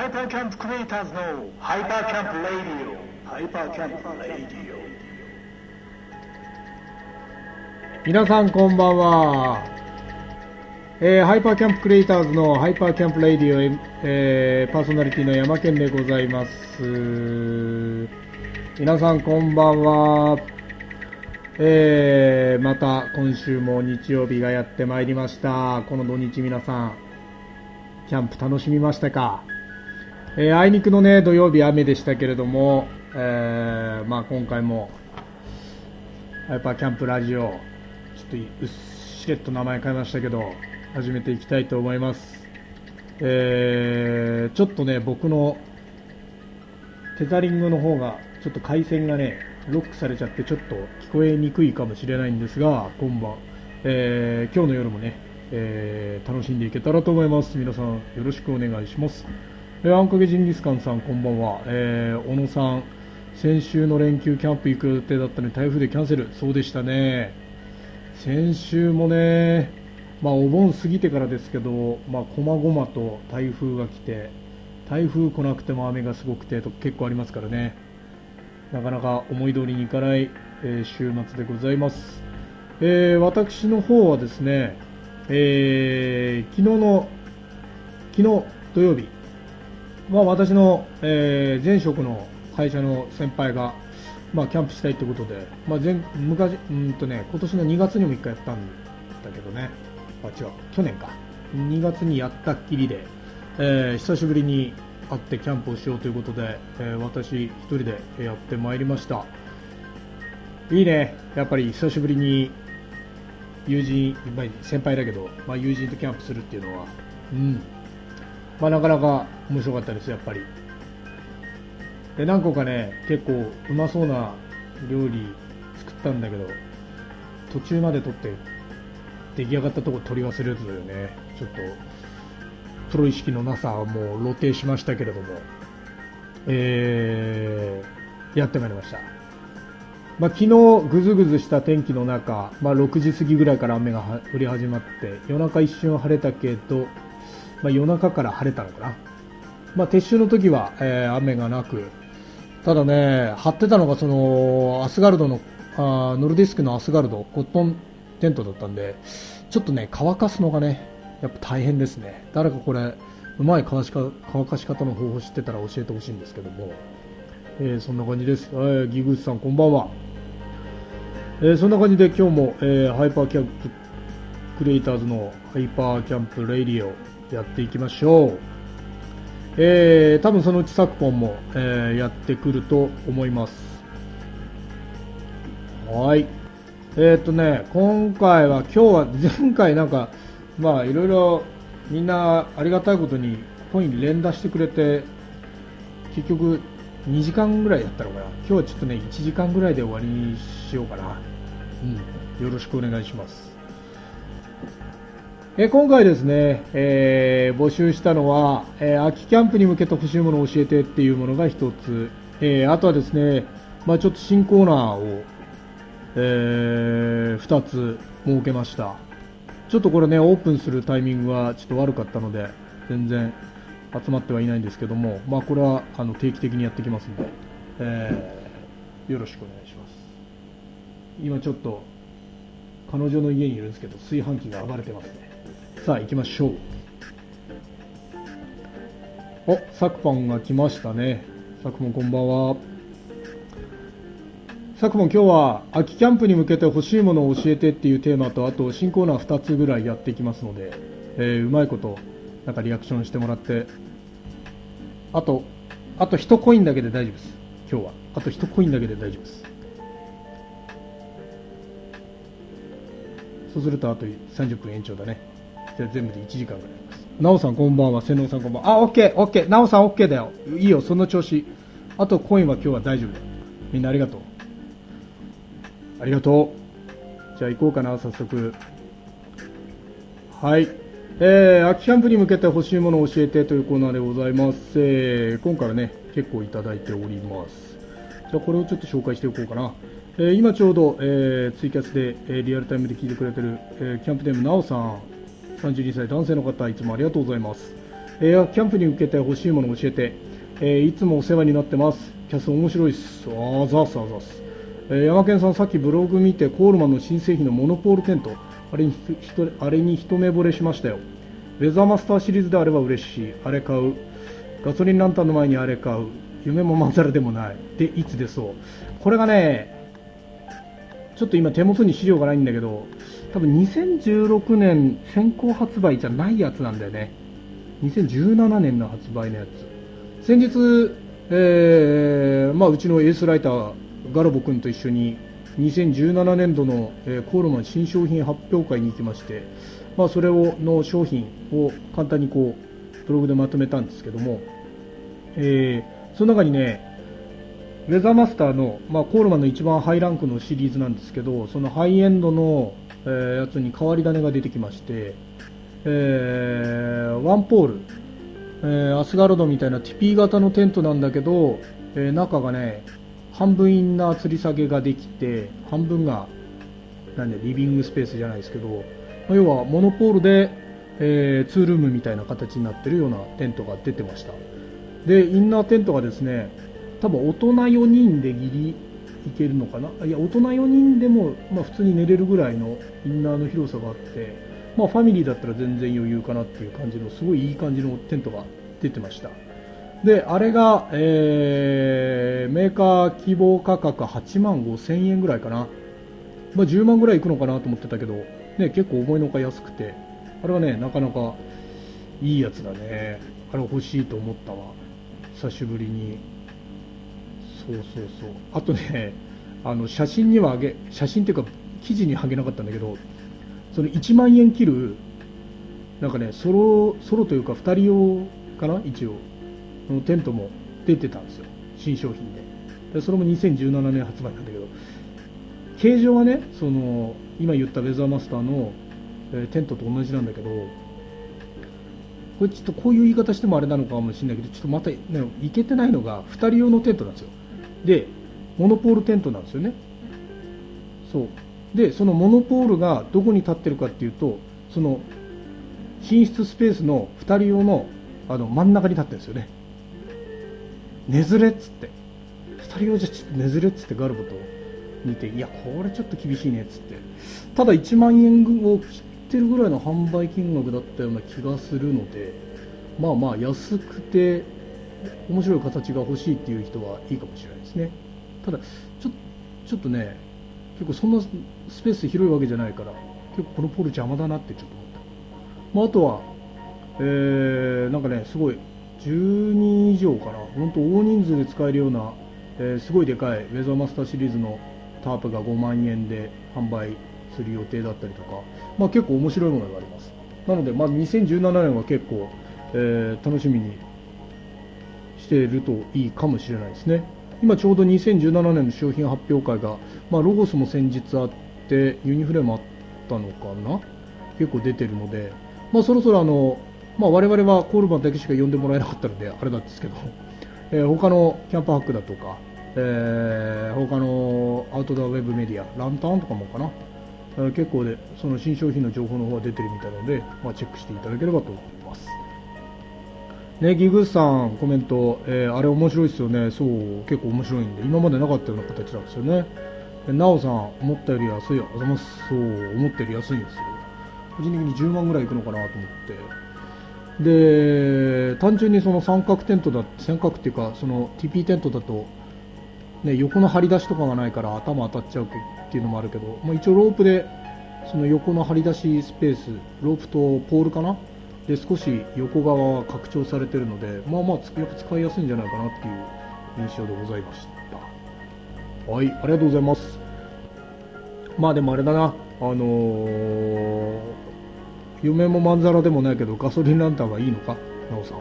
ハイパーキャンプクリエイターズのハイパーキャンプレディオ、ハイパーキャンプレディオ。 皆さんこんばんは。ハイパーキャンプクリエイターズのハイパーキャンプレディオ、パーソナリティの山健でございます。皆さんこんばんは。また今週も日曜日がやってまいりました。この土日皆さんキャンプ楽しみましたか？あいにくのね土曜日雨でしたけれども、今回もハイパーキャンプラジオちょっとうっしれっと名前変えましたけど始めていきたいと思います。ちょっとね僕のテザリングの方がちょっと回線がねロックされちゃってちょっと聞こえにくいかもしれないんですが、今晩、今日の夜もね、楽しんでいけたらと思います。皆さんよろしくお願いします。あんかけジンギスカンさんこんばんは。小野さん、先週の連休キャンプ行く予定だったのに台風でキャンセル。そうでしたね。先週もね、お盆過ぎてからですけど、こまごまと台風が来て、台風来なくても雨がすごくてと結構ありますからね、なかなか思い通りにいかない、週末でございます。私の方はですね、昨日土曜日、私の、前職の会社の先輩が、キャンプしたいということで、今年の2月にも1回やったんだけどね、違う、去年か、2月にやったっきりで、久しぶりに会ってキャンプをしようということで、私一人でやってまいりました。いいね、やっぱり久しぶりに友人、先輩だけど、友人とキャンプするっていうのは、なかなか面白かったです。やっぱりで何個かね結構うまそうな料理作ったんだけど、途中まで撮って出来上がったとこ取り忘れるとだよね。ちょっとプロ意識のなさはもう露呈しましたけれども、やってまいりました。昨日ぐずぐずした天気の中、6時過ぎぐらいから雨が降り始まって夜中一瞬晴れたけど、夜中から晴れたのかな。撤収の時は、雨がなく、ただね張ってたのがそのアスガルドのノルディスクのアスガルドコットンテントだったんで、ちょっとね乾かすのがねやっぱ大変ですね。誰かこれうまい乾かし方の方法知ってたら教えてほしいんですけども、そんな感じです。ギグスさんこんばんは。そんな感じで今日も、ハイパーキャンプクリエイターズのハイパーキャンプレイディオやっていきましょう。多分そのうちサクポンも、やってくると思います。はい。今回は今日は前回なんかいろいろみんなありがたいことにコイン連打してくれて結局2時間ぐらいやったのかな。今日はちょっとね1時間ぐらいで終わりにしようかな。よろしくお願いします。今回ですね、募集したのは、秋キャンプに向けて欲しいものを教えてっていうものが一つ、あとはですね、ちょっと新コーナーを、2つ設けました。ちょっとこれねオープンするタイミングはちょっと悪かったので全然集まってはいないんですけども、これは定期的にやってきますので、よろしくお願いします。今ちょっと彼女の家にいるんですけど炊飯器が暴れてますね。さあ行きましょう。サクポンが来ましたね。サクポンこんばんは。サクポン今日は秋キャンプに向けて欲しいものを教えてっていうテーマと、あと新コーナー2つぐらいやっていきますので、うまいことなんかリアクションしてもらって、あと1コインだけで大丈夫です。今日はあと1コインだけで大丈夫です。そうするとあと30分延長だね。じゃあ全部で1時間ぐらいあります。なおさんこんばんは。瀬能さんこんばんは。オッケー。なおさんオッケーだよ。いいよその調子。あとコインは今日は大丈夫だよ。みんなありがとう。ありがとう。じゃあ行こうかな早速。はい。秋キャンプに向けて欲しいものを教えてというコーナーでございます。今回はね結構いただいております。じゃあこれをちょっと紹介しておこうかな。今ちょうど、ツイキャスで、リアルタイムで聞いてくれてる、キャンプネームなおさん、32歳男性の方、いつもありがとうございます。 キャンプに向けて欲しいものを教えて、いつもお世話になってます。キャス面白いっす。あざすあざす。山健さん、さっきブログ見てコールマンの新製品のモノポールテント、あれに一目惚れしましたよ。ウェザーマスターシリーズであれば嬉しい。あれ買う。ガソリンランタンの前にあれ買う。夢もまんざらでもない。で、いつ出そう。これがね、ちょっと今手元に資料がないんだけど、多分2016年先行発売じゃないやつなんだよね。2017年の発売のやつ。先日、うちのエースライターガロボ君と一緒に2017年度の、コールマン新商品発表会に行きまして、それの商品を簡単にブログでまとめたんですけども、その中にね、ウェザーマスターの、コールマンの一番ハイランクのシリーズなんですけど、そのハイエンドの、やつに変わり種が出てきまして、ワンポール、アスガルドみたいな TP 型のテントなんだけど、中がね、半分インナー吊り下げができて、半分がリビングスペースじゃないですけど、要はモノポールで、ツールームみたいな形になってるようなテントが出てました。で、インナーテントがですね、多分大人4人でギリいけるのかな。いや、大人4人でも、普通に寝れるぐらいのインナーの広さがあって、ファミリーだったら全然余裕かなっていう感じの、すごいいい感じのテントが出てました。で、あれが、メーカー希望価格8万5千円ぐらいかな。10万ぐらいいくのかなと思ってたけど、ね、結構思いのほか安くて、あれはね、なかなかいいやつだね。あれ欲しいと思ったわ。久しぶりに。そう。あとね、写真っていうか、記事にはげなかったんだけど、その1万円切る、なんかね、ソロというか2人用かな、一応。テントも出てたんですよ。新商品で。それも2017年発売なんだけど、形状はね、今言ったウェザーマスターの、テントと同じなんだけど、これちょっとこういう言い方してもあれなのかもしれないけど、ちょっとまた、ね、いけてないのが2人用のテントなんですよ。で、モノポールテントなんですよね。そうで、そのモノポールがどこに立ってるかっていうと、その寝室スペースの2人用の真ん中に立ってるんですよね。寝ずれっつって、2人用じゃちょっと寝ずれっつってガルボと見て、いやこれちょっと厳しいねっつって、ただ1万円を切ってるぐらいの販売金額だったような気がするので、安くて面白い形が欲しいっていう人はいいかもしれないですね。ただちょっとね、結構そんなスペース広いわけじゃないから、結構このポール邪魔だなってちょっと思った。あとは、なんかね、すごい10人以上かな、本当大人数で使えるような、すごいでかいウェザーマスターシリーズのタープが5万円で販売する予定だったりとか、結構面白いものがあります。なので、2017年は結構、楽しみにしているといいかもしれないですね。今ちょうど2017年の商品発表会が、ロゴスも先日あって、ユニフレームあったのかな、結構出てるので、そろそろ我々はコールマンだけしか呼んでもらえなかったのであれなんですけど、他のキャンプハックだとか、他のアウトドアウェブメディア、ランタンとかもかな、結構でその新商品の情報の方が出てるみたいなので、チェックしていただければと思います。ね、ギグスさんコメント、あれ面白いですよね。そう、結構面白いんで、今までなかったような形なんですよね。なおさん、思ったより安いよ。あざます。そう、思ったより安いんですよ。個人的に10万ぐらいいくのかなと思って。で、単純にその三角っていうか、その TP テントだと、ね、横の張り出しとかがないから頭当たっちゃうっていうのもあるけど、一応ロープでその横の張り出しスペース、ロープとポールかなで少し横側は拡張されているので、やっぱ使いやすいんじゃないかなっていう印象でございました。はい、ありがとうございます。でもあれだな、夢もまんざらでもないけどガソリンランタンはいいのか、なおさん。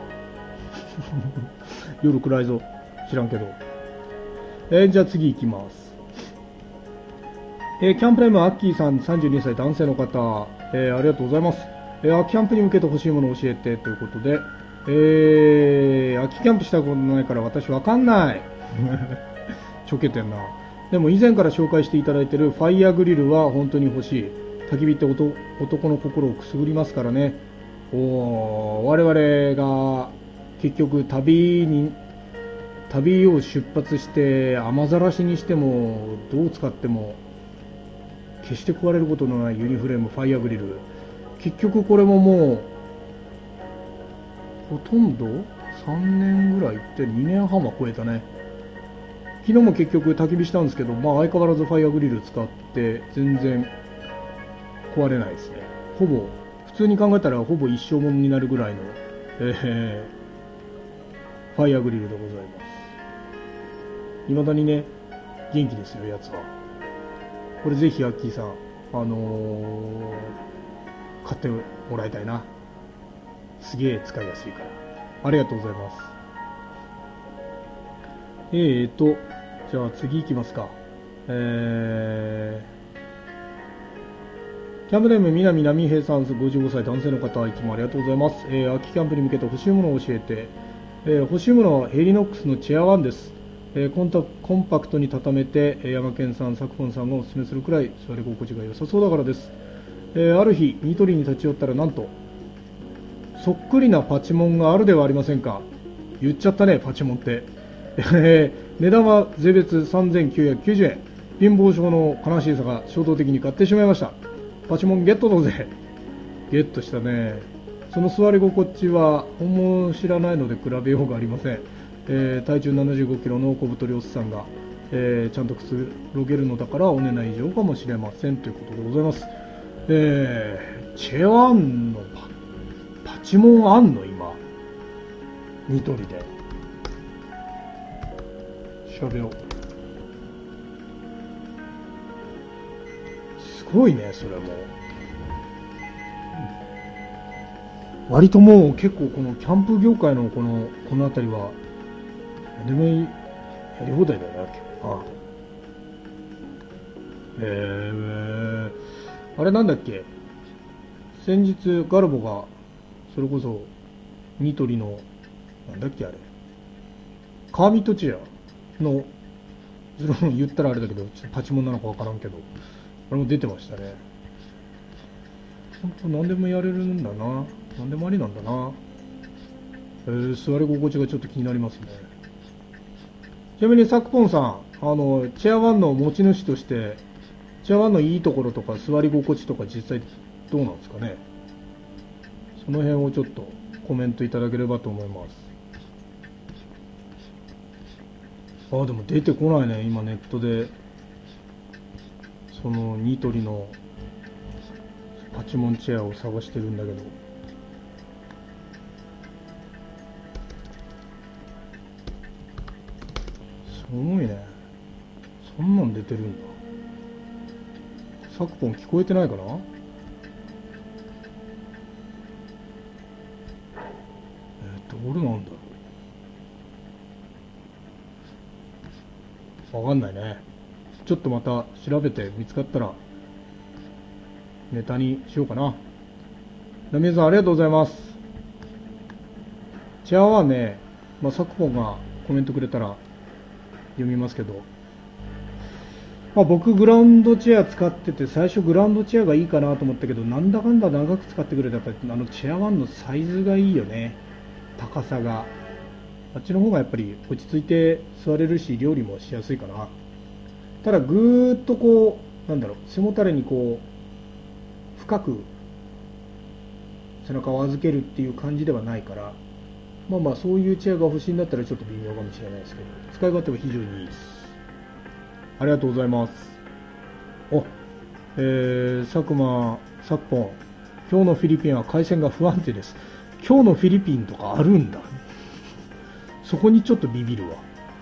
夜暗いぞ、知らんけど。じゃあ次行きます。キャンプネームアッキーさん、32歳男性の方、ありがとうございます。キャンプに向けて欲しいものを教えてということで、秋キャンプしたことないから私わかんない。ちょけてんな。でも以前から紹介していただいているファイヤーグリルは本当に欲しい。焚き火って男の心をくすぐりますからね。 我々が結局旅を出発して雨ざらしにしてもどう使っても決して壊れることのないユニフレームファイアグリル、結局これももうほとんど3年ぐらいいって2年半は超えたね。昨日も結局焚き火したんですけど、相変わらずファイアグリル使って全然壊れないですね。ほぼ普通に考えたらほぼ一生ものになるぐらいの、ファイアグリルでございます。未だにね元気ですよ、やつは。これぜひアッキーさん買ってもらいたいな。すげえ使いやすいから。ありがとうございます。じゃあ次行きますか。キャンプネーム南波平さん、55歳男性の方、いつもありがとうございます。秋キャンプに向けて欲しいものを教えて、欲しいものはヘリノックスのチェアワンです。コンパクトに畳めて、ヤマケンさん、サクフォンさんがおすすめするくらい座り心地が良さそうだからです。ある日ニトリに立ち寄ったら、なんとそっくりなパチモンがあるではありませんか。言っちゃったね、パチモンって。値段は税別3990円。貧乏症の悲しいさが衝動的に買ってしまいました。パチモンゲットだぜ。ゲットしたね。その座り心地は本物を知らないので比べようがありません。体重75キロの小太りおっさんが、ちゃんとくつろげるのだからお値段以上かもしれませんということでございます。チェアンのパチモンあんの今ニトリで調べよう。すごいね、それも割ともう結構このキャンプ業界のこの辺りは何でもいいやり放題だよね。あれなんだっけ、先日ガルボがそれこそニトリのなんだっけあれカーミットチェアの言ったらあれだけどパチモンなのか分からんけど、あれも出てましたね。本当何でもやれるんだな、何でもありなんだな。座り心地がちょっと気になりますね。ちなみにサクポンさん、チェアワンの持ち主としてチェアワンのいいところとか座り心地とか実際どうなんですかね。その辺をちょっとコメントいただければと思います。でも出てこないね、今ネットでそのニトリのパチモンチェアを探してるんだけど、すごいね、そんなん出てるんだ。サクポン聞こえてないかな。どれなんだろう、わかんないね。ちょっとまた調べて見つかったらネタにしようかな。ナミエさんありがとうございます。チェアはね、サクポンがコメントくれたら読みますけど、僕グラウンドチェア使ってて、最初グラウンドチェアがいいかなと思ったけど、なんだかんだ長く使ってくれたらやっぱりチェアワンのサイズがいいよね。高さがあっちの方がやっぱり落ち着いて座れるし料理もしやすいかな。ただぐーっとこうなんだろう、背もたれにこう深く背中を預けるっていう感じではないから、そういうチェアが欲しいんだったらちょっと微妙かもしれないですけど、使い勝手は非常にいいです。ありがとうございます。サクポン、今日のフィリピンは回線が不安定です。今日のフィリピンとかあるんだ。そこにちょっとビビるわ。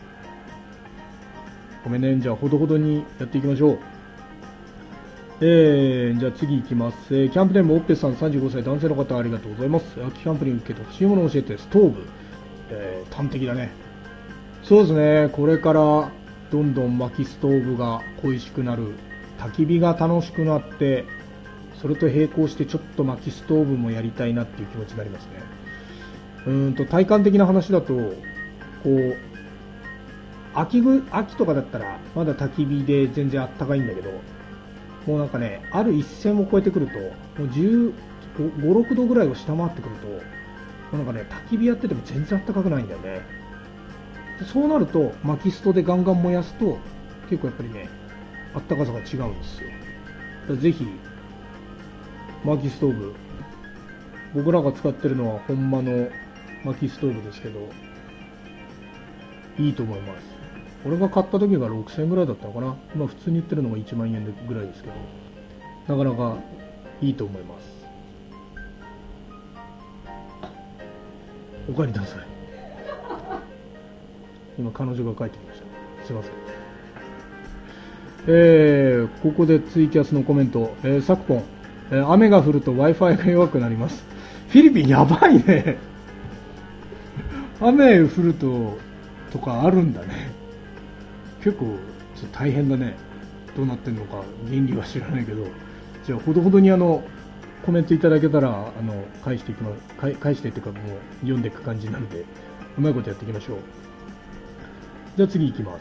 ごめんね。じゃあほどほどにやっていきましょう。じゃあ次いきます。キャンプネームオッペさん、35歳男性の方、ありがとうございます。秋キャンプに向けて欲しいものを教えて。ストーブ、端的だね。そうですね、これからどんどん薪ストーブが恋しくなる、焚き火が楽しくなって、それと並行してちょっと薪ストーブもやりたいなっていう気持ちになりますね。体感的な話だと、こう秋とかだったらまだ焚き火で全然あったかいんだけど、もうなんかね、ある一線を越えてくるともう 5、6度ぐらいを下回ってくると、なんかね、焚き火やってても全然暖かくないんだよね。でそうなると、薪ストでガンガン燃やすと、結構やっぱりね、暖かさが違うんですよ。だからぜひ、薪ストーブ、僕らが使ってるのは本間の薪ストーブですけど、いいと思います。俺が買った時が6000円ぐらいだったのかな。今普通に売ってるのが1万円ぐらいですけど、なかなかいいと思います。お帰りなさい。今彼女が帰ってきました。すいません。ここでツイキャスのコメント、昨今、雨が降ると Wi-Fi が弱くなります。フィリピンやばいね。雨降るとかあるんだね。結構ちょっと大変だね。どうなってんのか原理は知らないけど、じゃあほどほどにコメントいただけたら返していきます。返してっていうかもう読んでいく感じなので、うまいことやっていきましょう。じゃあ次いきます。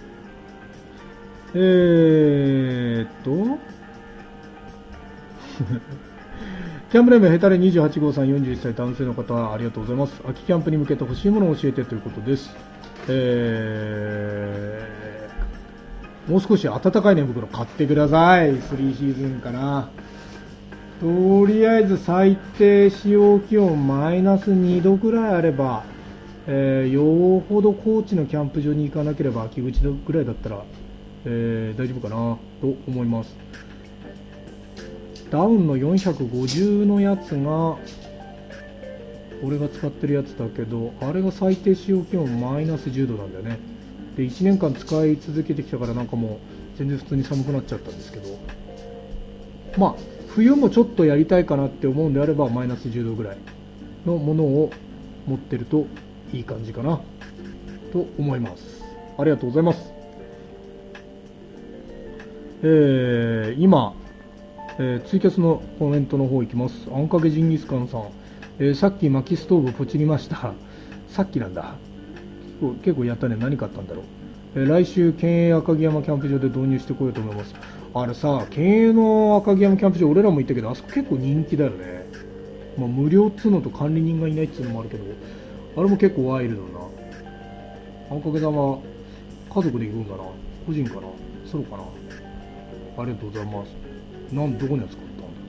キャンプネームヘタレ28号さん、41歳男性の方、ありがとうございます。秋キャンプに向けて欲しいものを教えてということです。もう少し暖かい寝袋買ってください。3シーズンかな。とりあえず最低使用気温マイナス2度ぐらいあれば、よほど高知のキャンプ場に行かなければ秋口ぐらいだったら、大丈夫かなと思います。ダウンの450のやつが俺が使ってるやつだけど、あれが最低使用気温マイナス10度なんだよね。で1年間使い続けてきたからなんかもう全然普通に寒くなっちゃったんですけど、まあ冬もちょっとやりたいかなって思うんであればマイナス10度ぐらいのものを持ってるといい感じかなと思います。ありがとうございます。今、ツイキャスのコメントの方いきます。あんかけジンギスカンさん、さっき薪ストーブポチりました。さっきなんだ。結構やったね。何買ったんだろう。来週県営赤城山キャンプ場で導入してこようと思います。あれさ、県営の赤城山キャンプ場俺らも行ったけど、あそこ結構人気だよね。まあ、無料っつうのと管理人がいないっつうのもあるけど、あれも結構ワイルドな。あんかけ玉家族で行くんかな、個人かな、ソロかな。ありがとうございます。どこのやつ買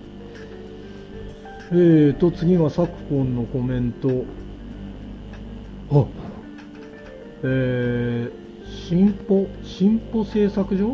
ったんだ。次が昨今のコメント。あ、進歩製作所、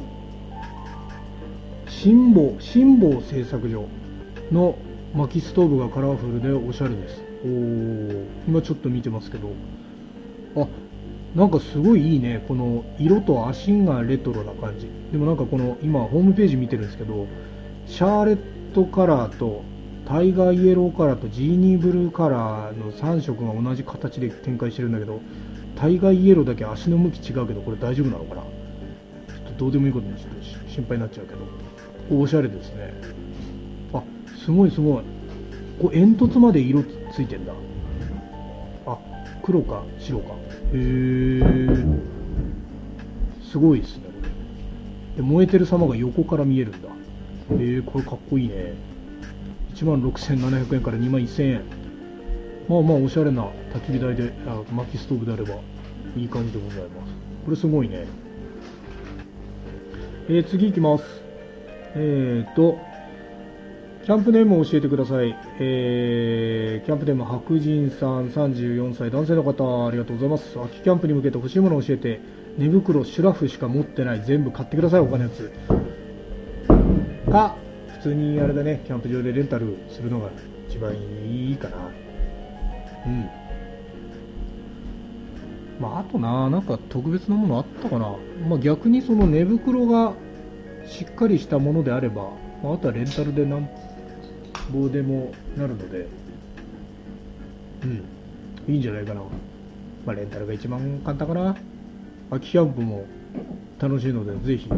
辛坊製作所の薪ストーブがカラフルでおしゃれです。今ちょっと見てますけど、あ、なんかすごいいいね。この色と足がレトロな感じ。でもなんかこの今ホームページ見てるんですけど、シャーレットカラーとタイガーイエローカラーとジーニーブルーカラーの3色が同じ形で展開してるんだけど、タイガーイエローだけ足の向き違うけど、これ大丈夫なのかな。ちょっとどうでもいいことにちょっと心配になっちゃうけど、おしゃれですね。あ、すごいすごい。こう煙突まで色ついてんだ。あ、黒か白か。へー、すごいですね。これで燃えてる様が横から見えるんだ。これかっこいいね。16,700円から21,000円。まあまあおしゃれな焚き火台で、薪ストーブであればいい感じでございます。これすごいね。次いきます。キャンプネームを教えてください。キャンプネーム白人さん、34歳男性の方、ありがとうございます。秋キャンプに向けて欲しいものを教えて。寝袋、シュラフしか持ってない。全部買ってください。他のやつか普通にあれだね、キャンプ場でレンタルするのが一番いいかな。まああとなんか特別なものあったかな。まあ逆にその寝袋がしっかりしたものであれば、あとはレンタルでなんぼでもなるので、いいんじゃないかな。まあレンタルが一番簡単かな。秋キャンプも楽しいのでぜひ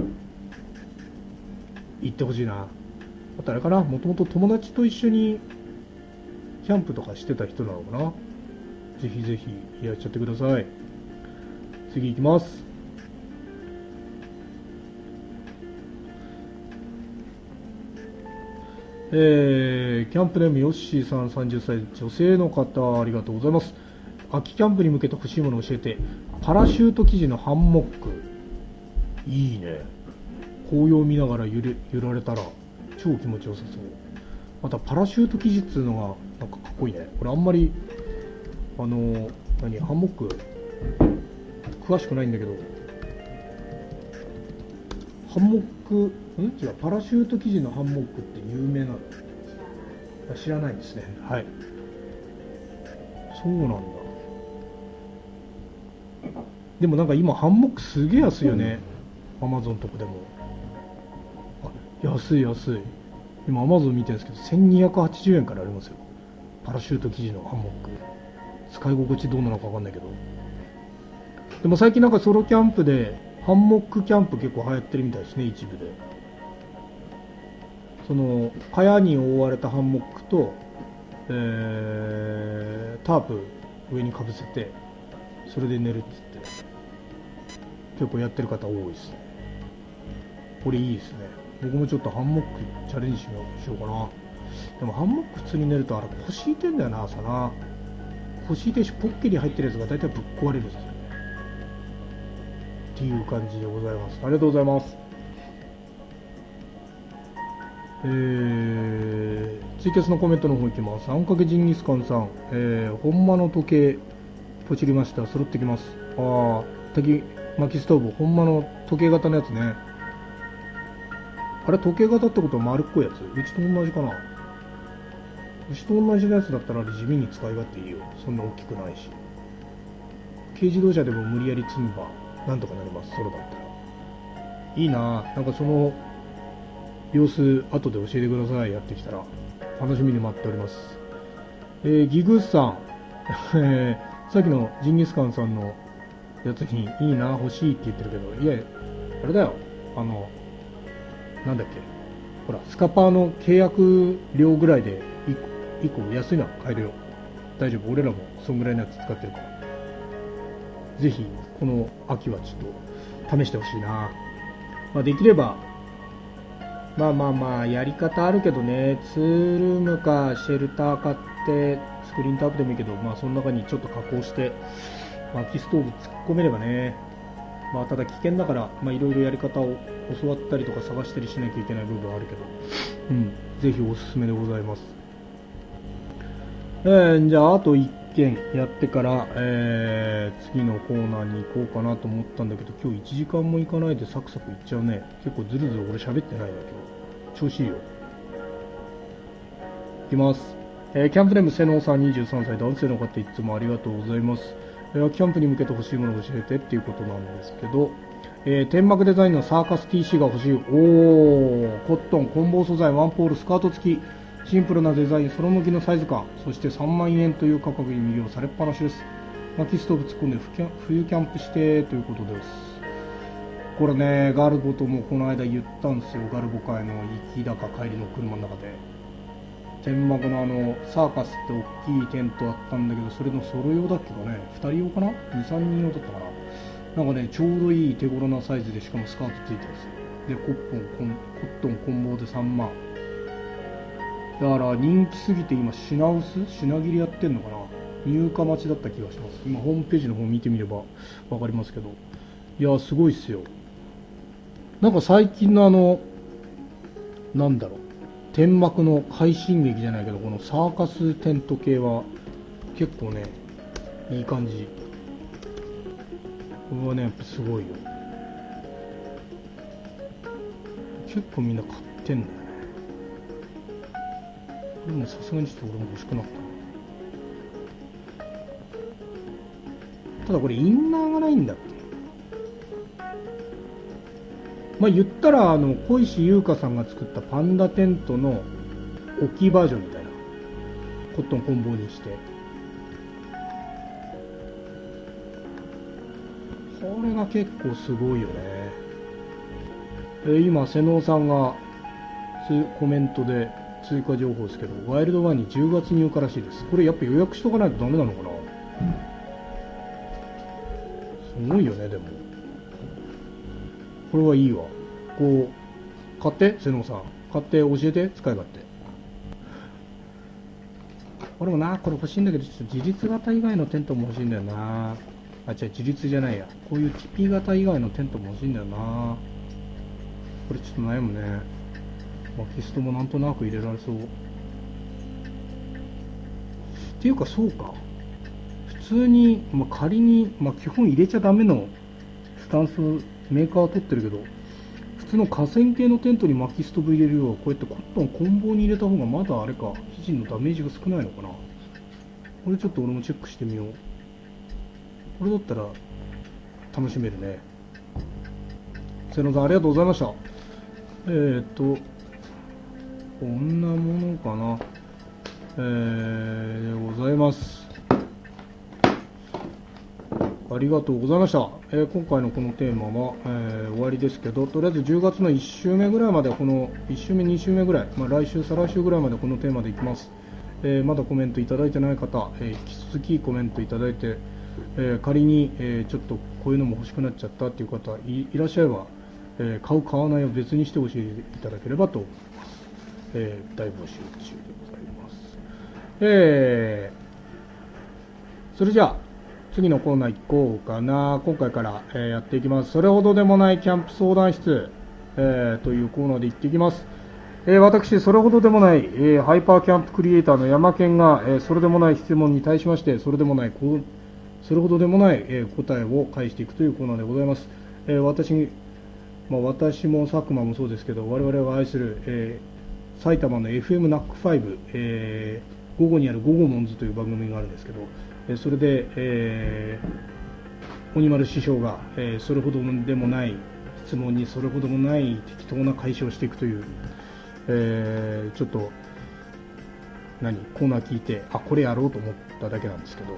行ってほしいな。あとあれかな、もともと友達と一緒にキャンプとかしてた人なのかな。ぜひぜひいらっしゃってください。次行きます。 キャンプネームヨッシーさん30歳女性の方、ありがとうございます。秋キャンプに向けて欲しいものを教えて。パラシュート生地のハンモック、いいね。紅葉を見ながら揺られたら超気持ちよさそう。またパラシュート生地っていうのがなんかかっこいいね。これあんまりハンモック詳しくないんだけど、ハンモック違う、パラシュート生地のハンモックって有名なの？知らないんですね。はい、そうなんだ。でもなんか今ハンモックすげえ安いよね、アマゾンとかでも。安い。今アマゾン見てるんですけど1280円からありますよ、パラシュート生地のハンモック。使い心地どうなのか分かんないけど、でも最近なんかソロキャンプでハンモックキャンプ結構流行ってるみたいですね、一部で。その蚊帳に覆われたハンモックと、タープ上にかぶせてそれで寝るっつって結構やってる方多いですね。これいいですね。僕もちょっとハンモックチャレンジしようかな。でもハンモック普通に寝るとあれ腰痛いんだよな、朝な。腰痛いしポッケに入ってるやつが大体ぶっ壊れるんですよねっていう感じでございます。ありがとうございます。ツイキャスのコメントの方いきます。あんかけジンギスカンさん、ほんまの時計ポチりました。揃ってきます。薪ストーブ、ほんまの時計型のやつね。あれ時計型ってことは丸っこいやつ？うちと同じかな。うちと同じのやつだったら地味に使い勝手いいよ。そんな大きくないし。軽自動車でも無理やり積めばなんとかなります。ソロだったらいいな。なんかその様子後で教えてください。やってきたら楽しみに待っております。ギグスさんさっきのジンギスカンさんのやつにいいな、欲しいって言ってるけど、いやあれだよ、なんだっけ、ほらスカパーの契約料ぐらいで1個安いのは買えるよ。大丈夫、俺らもそんぐらいのやつ使ってるから。ぜひこの秋はちょっと試してほしいな。できればやり方あるけどね、ツールームかシェルター買ってスクリーンタープでもいいけど、その中にちょっと加工して薪ストーブ突っ込めればね。ただ危険だからいろいろやり方を教わったりとか探したりしなきゃいけない部分はあるけど、ぜひおすすめでございます。じゃああと1件やってから、次のコーナーに行こうかなと思ったんだけど、今日1時間もいかないでサクサクいっちゃうね。結構ずるずる俺喋ってないな今日。調子いいよ。いきます。キャンプネーム瀬能さん23歳男性の方、いつもありがとうございます。キャンプに向けて欲しいものを教えてっていうことなんですけど、天幕デザインのサーカス TC が欲しい。コットン混紡素材ワンポールスカート付き、シンプルなデザイン、その向きのサイズ感、そして3万円という価格に魅了されっぱなしです。薪ストーブ突っ込んで冬キャンプしてということです。これね、ガルボともこの間言ったんですよ。ガルボ会の行きだか帰りの車の中で、天幕のサーカスって大きいテントあったんだけど、それのソロ用だっけかね、2人用かな、2、3人用だったかな。なんかね、ちょうどいい手頃なサイズで、しかもスカートついてるんですよ。でコットン混紡で3万だから人気すぎて今品切りやってんのかな。入荷待ちだった気がします。今ホームページの方見てみれば分かりますけど、いやすごいっすよ。なんか最近のなんだろう、天幕の快進撃じゃないけど、このサーカステント系は結構ねいい感じ。これはねやっぱすごいよ。結構みんな買ってんだよね。でもさすがにちょっと俺も欲しくなった。ただこれインナーがないんだっけ。言ったら小石優香さんが作ったパンダテントの大きいバージョンみたいな、コットン混紡にして、これが結構すごいよね。今瀬能さんがコメントで追加情報ですけど、ワイルドワンに10月入荷らしいです。これやっぱ予約しとかないとダメなのかな。すごいよね。でもこれはいいわ。こう買って、瀬能さん買って教えて、使い勝手俺もな、これ欲しいんだけど、ちょっと自立型以外のテントも欲しいんだよな。あ、違う、自立じゃないや。こういうティピ型以外のテントも欲しいんだよな。これちょっと悩むね。薪ストもなんとなく入れられそう。っていうか、そうか。普通に、仮に、基本入れちゃダメのスタンス、メーカーは取ってるけど、普通の河川系のテントに薪ストーブ入れるよりは、こうやってコットン棍棒に入れた方がまだあれか、生地のダメージが少ないのかな。これちょっと俺もチェックしてみよう。これだったら楽しめるね。瀬野さんありがとうございました。こんなものかな。でございます。ありがとうございました。今回のこのテーマは、終わりですけど、とりあえず10月の1週目ぐらいまで、この1週目、2週目ぐらい、来週、再来週ぐらいまでこのテーマでいきます。まだコメントいただいてない方、引き続きコメントいただいて、仮に、ちょっとこういうのも欲しくなっちゃったっていう方 いらっしゃれば、買う、買わないを別にして教えていただければと思います。大募集中でございます。それじゃあ次のコーナー行こうかな。今回から、やっていきます。それほどでもないキャンプ相談室、というコーナーで行っていきます。私、それほどでもない、ハイパーキャンプクリエイターの山健が、それでもない質問に対しまして、それほどでもない、答えを返していくというコーナーでございます。私も佐久間もそうですけど、我々が愛する、埼玉の FM ナック5、午後にある午後モンズという番組があるんですけど、それで、鬼丸師匠が、それほどでもない質問にそれほどもない適当な返しをしていくという、ちょっとコーナー聞いて、これやろうと思っただけなんですけど、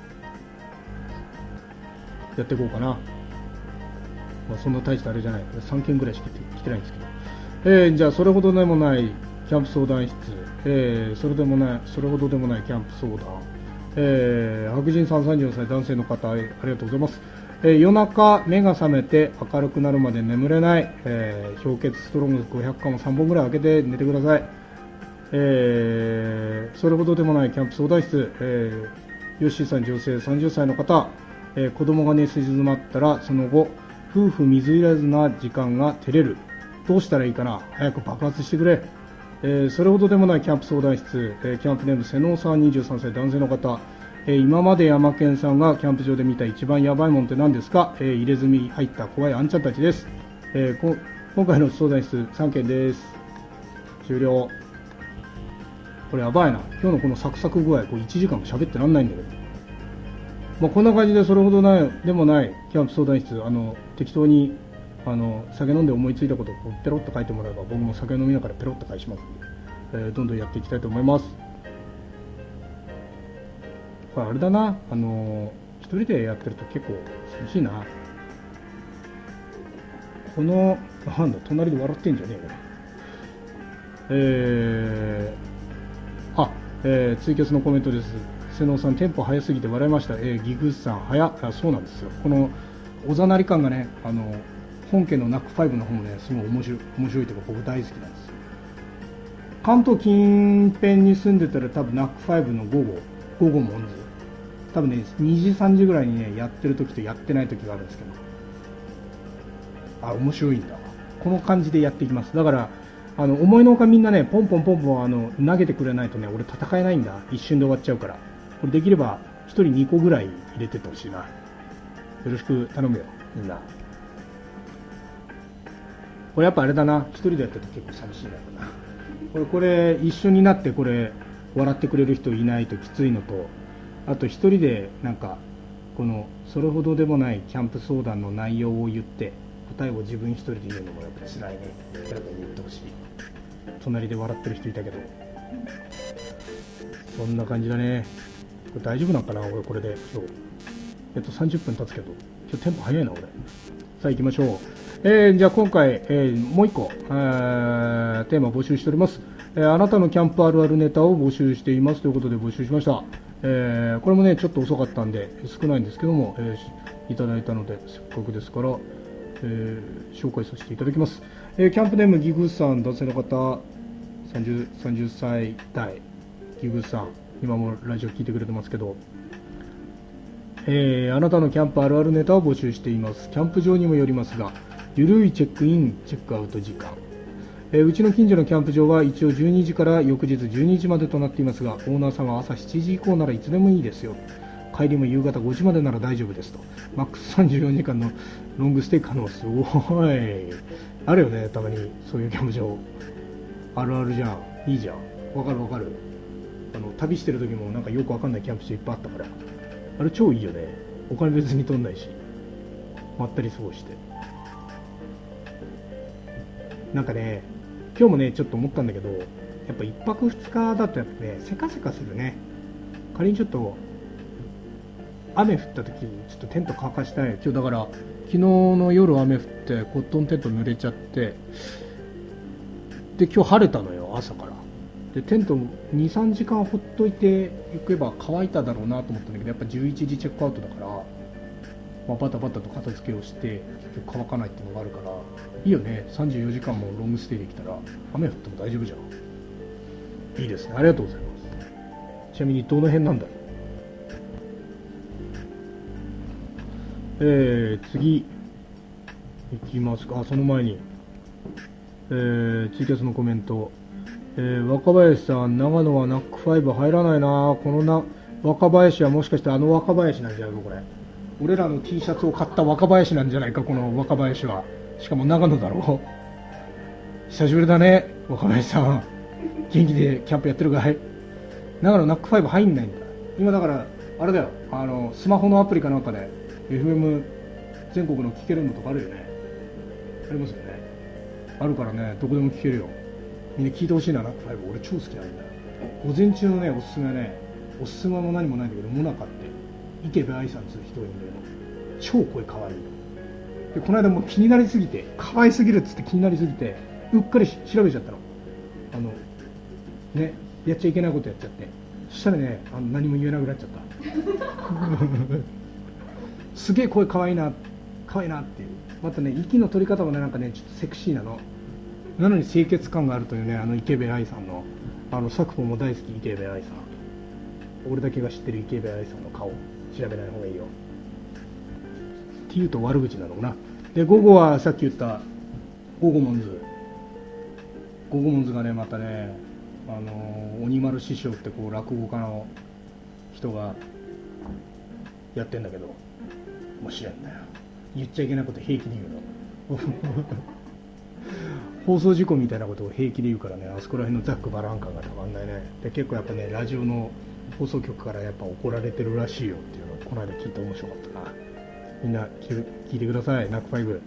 やっていこうかな。そんな大したあれじゃない、3件ぐらいしか来てないんですけど、じゃあそれほどでもないキャンプ相談室、それほどでもないキャンプ相談、白人さん34歳男性の方、ありがとうございます。夜中目が覚めて明るくなるまで眠れない、氷結ストロング500缶を3本ぐらい開けて寝てください。それほどでもないキャンプ相談室、ヨッシーさん女性30歳の方、子供が寝静まったらその後夫婦水入らずな時間が照れる。どうしたらいいかな、早く爆発してくれ。それほどでもないキャンプ相談室、キャンプネーム瀬能さん23歳男性の方、今まで山健さんがキャンプ場で見た一番やばいもんって何ですか。入れ墨入った怖いあんちゃんたちです。今回の相談室3件です。終了。これやばいな。今日のこのサクサク具合、1時間も喋ってらんないんだけど、こんな感じでそれほどでもないキャンプ相談室、適当に酒飲んで思いついたことをペロッと書いてもらえば、僕も酒飲みながらペロッと返しますので、どんどんやっていきたいと思います。これあれだな、一人でやってると結構寂しいな。なんだ、隣で笑ってんじゃねえよ。ツイキャスのコメントです。瀬能さん、テンポ早すぎて笑いました。ギグスさん、そうなんですよ。このおざなり感がね、本家のナック5の方もね、すごい面白いというか、僕大好きなんですよ。関東近辺に住んでたら、多分ナック5の午後もんず、多分ね、2時3時ぐらいにね、やってる時とやってない時があるんですけど、面白いんだ。この感じでやっていきます。だから思いのほかみんなね、ポンポン投げてくれないとね、俺戦えないんだ。一瞬で終わっちゃうから。これできれば1人2個ぐらい入れてってほしいな。よろしく頼むよ、みんな。これやっぱあれだな、1人でやってると結構寂しいんだろうな。これ一緒になってこれ笑ってくれる人いないときついのと、あと1人でこのそれほどでもないキャンプ相談の内容を言って答えを自分1人で言うのもやっぱり辛いね。誰かに言ってほしい。隣で笑ってる人いたけど、そんな感じだね。これ大丈夫なのかな、俺これで今日30分経つけど、今日テンポ早いな俺。さあ行きましょう。じゃあ今回、もう1個、テーマ募集しております。あなたのキャンプあるあるネタを募集していますということで募集しました。これもねちょっと遅かったんで少ないんですけども、いただいたのでせっかくですから、紹介させていただきます。キャンプネームギグさん、男性の方、30歳代ギグさん、 今もラジオ聞いてくれてますけど、あなたのキャンプあるあるネタを募集しています。キャンプ場にもよりますが、ゆるいチェックインチェックアウト時間、うちの近所のキャンプ場は一応12時から翌日12時までとなっていますが、オーナーさんは朝7時以降ならいつでもいいですよ、帰りも夕方5時までなら大丈夫ですと、マックス34時間のロングステイ可能。すごいあるよね、たまにそういうキャンプ場あるあるじゃん。いいじゃん、わかるわかる。旅してる時もなんかよくわかんないキャンプ場いっぱいあったから、あれ超いいよね。お金別に取んないし、まったり過ごして。なんかね、今日もねちょっと思ったんだけど、やっぱ1泊2日だとやっぱねせかせかするね。仮にちょっと雨降った時にちょっとテント乾かしたい。今日だから昨日の夜雨降ってコットンテント濡れちゃって、で今日晴れたのよ、朝から。でテント 2,3 時間ほっといていけば乾いただろうなと思ったんだけど、やっぱ11時チェックアウトだから、まあ、バタバタと片付けをして結局乾かないっていうのがあるから、いいよね。34時間もロングステイできたら雨降っても大丈夫じゃん。いいですね、ありがとうございます。ちなみにどの辺なんだろう。次いきますか。その前に、ツイキャスのコメント、若林さん、長野はナック5入らないな。この若林はもしかしてあの若林なんじゃないか。これ俺らの T シャツを買った若林なんじゃないか、この若林は。しかも長野だろう。久しぶりだね、若林さん。元気でキャンプやってるかい。長野ナック5入んないんだ今。だからあれだよ、スマホのアプリかなんかで FM 全国の聞けるのとかあるよね。ありますよね。あるからね、どこでも聞けるよ。みんな聞いてほしいな、ナック5。俺超好きなんだよ。午前中のねおすすめはね、おすすめも何もないんだけど、モナカって池部愛さんという人がいるんだけど、超声かわいい。でこの間もう気になりすぎて、可愛すぎるっつって気になりすぎて、うっかり調べちゃったの。ね、やっちゃいけないことやっちゃって、そしたらね何も言えなくなっちゃったすげえ声かわいいな、かわいいなっていう。またね息の取り方もねなんかねちょっとセクシーなの。なのに清潔感があるというね、池部愛さんのサクポも大好き池部愛さん。俺だけが知ってる池部愛さんの顔調べない方がいいよっていうと悪口なのかな。で午後はさっき言ったゴゴモンズがねまたね、鬼丸師匠ってこう落語家の人がやってんだけど、面白いんだよ。言っちゃいけないこと平気で言うの放送事故みたいなことを平気で言うからね、あそこら辺のザックバラン感がたまんないね。で結構やっぱねラジオの放送局からやっぱ怒られてるらしいよっていうのをこの間聞いて面白かったな。みんな聞いてください、ナック5。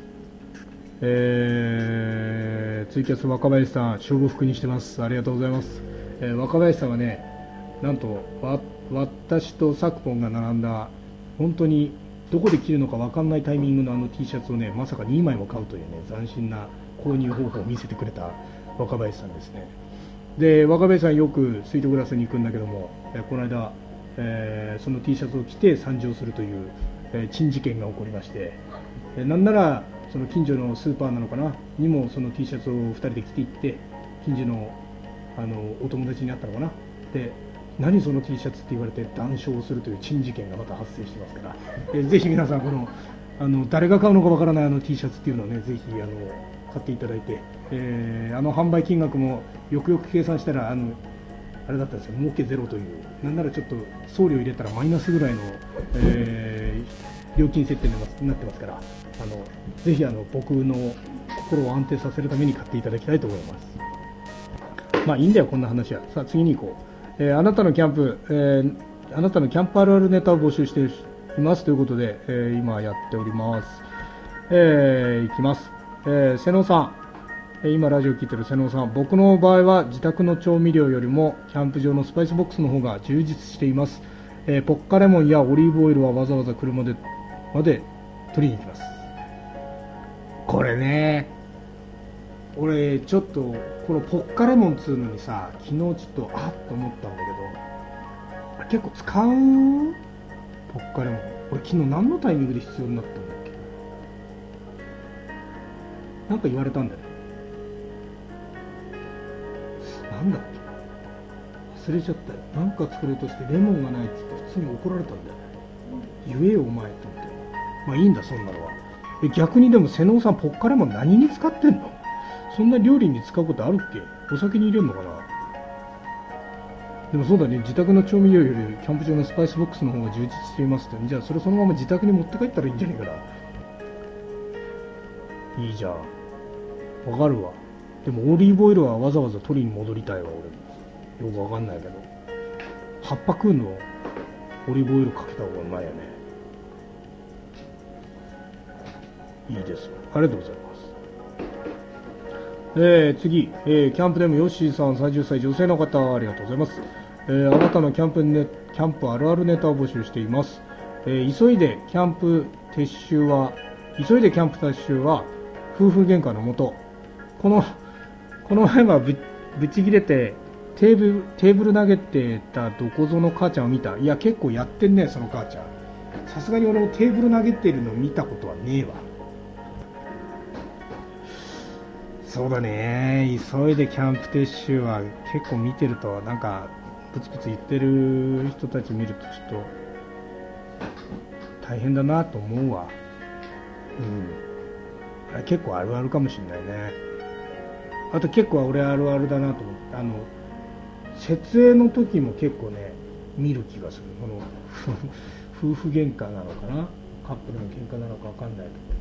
ツイキャス若林さん、勝負服にしてます。ありがとうございます。若林さんはね、なんと私とサクポンが並んだ本当にどこで着るのか分かんないタイミングのT シャツをねまさか2枚も買うというね斬新な購入方法を見せてくれた若林さんですね。で若林さんよくスイートグラスに行くんだけども、この間、その T シャツを着て参上するという、珍事件が起こりまして、なんならその近所のスーパーなのかなにもその T シャツを2人で着て行って、近所のお友達に会ったのかな。で何その T シャツって言われて談笑するという珍事件がまた発生してますから、ぜひ皆さんこの誰が買うのかわからないT シャツっていうのをねぜひ買っていただいて、販売金額もよくよく計算したらあれだったんですよ、儲けゼロという、なんならちょっと送料入れたらマイナスぐらいの、料金設定になってますから、ぜひ僕の心を安定させるために買っていただきたいと思います。まあいいんだよこんな話は。さあ次に行こう。あなたのキャンプあるあるネタを募集していますということで、今やっております。いきます。瀬野さん、今ラジオ聞いてる瀬野さん、僕の場合は自宅の調味料よりもキャンプ場のスパイスボックスの方が充実しています。ポッカレモンやオリーブオイルはわざわざ車でまで取りに行きます。これね、俺ちょっとこのポッカレモンつうのにさ、昨日ちょっとあっと思ったんだけど、結構使うポッカレモン。俺昨日何のタイミングで必要になったんだっけ。なんか言われたんだよ。なんだっけ忘れちゃったよ。なんか作ろうとしてレモンがないっつって普通に怒られたんだよ。言えよお前って思って。まあいいんだそんなのは。逆にでも瀬能さんポッカレモン何に使ってんの？そんな料理に使うことあるっけ？お酒に入れるのかな？でもそうだね、自宅の調味料よりキャンプ場のスパイスボックスの方が充実していますって。じゃあそれそのまま自宅に持って帰ったらいいんじゃねえかな。いいじゃん。わかるわ。でもオリーブオイルはわざわざ取りに戻りたいわ俺も。よくわかんないけど。葉っぱ食うのオリーブオイルかけた方がうまいよね。いいですわ。ありがとうございます。次、キャンプでもヨッシーさん30歳女性の方ありがとうございます。あなたのキャンプあるあるネタを募集しています。急いでキャンプ撤収は夫婦喧嘩のもと。この前はぶち切れてテーブル投げてたどこぞの母ちゃんを見た。いや結構やってんねその母ちゃん。さすがに俺もテーブル投げてるの見たことはねえわ。そうだね、急いでキャンプ撤収は結構見てるとなんかプツプツ言ってる人たち見るとちょっと大変だなと思うわ。あれ結構あるあるかもしれないね。あと結構俺あるあるだなと思って、設営の時も結構ね見る気がする。この夫婦喧嘩なのかな、カップルの喧嘩なのか分かんないけど、